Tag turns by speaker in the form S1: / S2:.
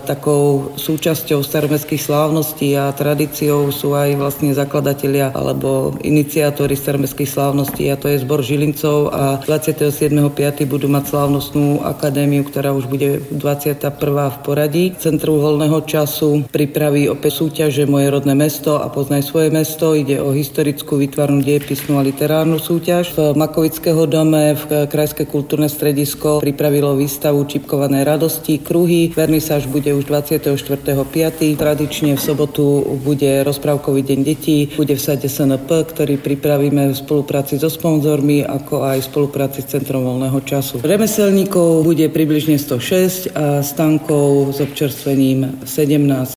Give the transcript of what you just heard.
S1: takou súčasťou staromestských slávností a tradíciou sú aj vlastne zakladatelia alebo iniciátori staromestských slávností, a to je zbor Žilincov, a 27.5. budú mať slávnostnú akadémiu, ktorá už bude 21. v poradí. Centrum voľného času pripraví opäť súťaže Moje rodné mesto a Poznaj svoje mesto. Ide o historickú, výtvarnú, dejepisnú a literárnu súťaž. V Makovického dome v Krajské kultúrne stredisko pripravilo výstavu Čipkované radosti, kruhy. Vernisáž bude už 24.5. Tradične v sobotu bude rozprávkový deň detí, bude v sade SNP, ktorý pripravíme v spolupráci so sponzormi, ako aj v spolupráci s Centrom voľného času. Remeselníkov bude približne 106 a stánkov s občerstvením 17.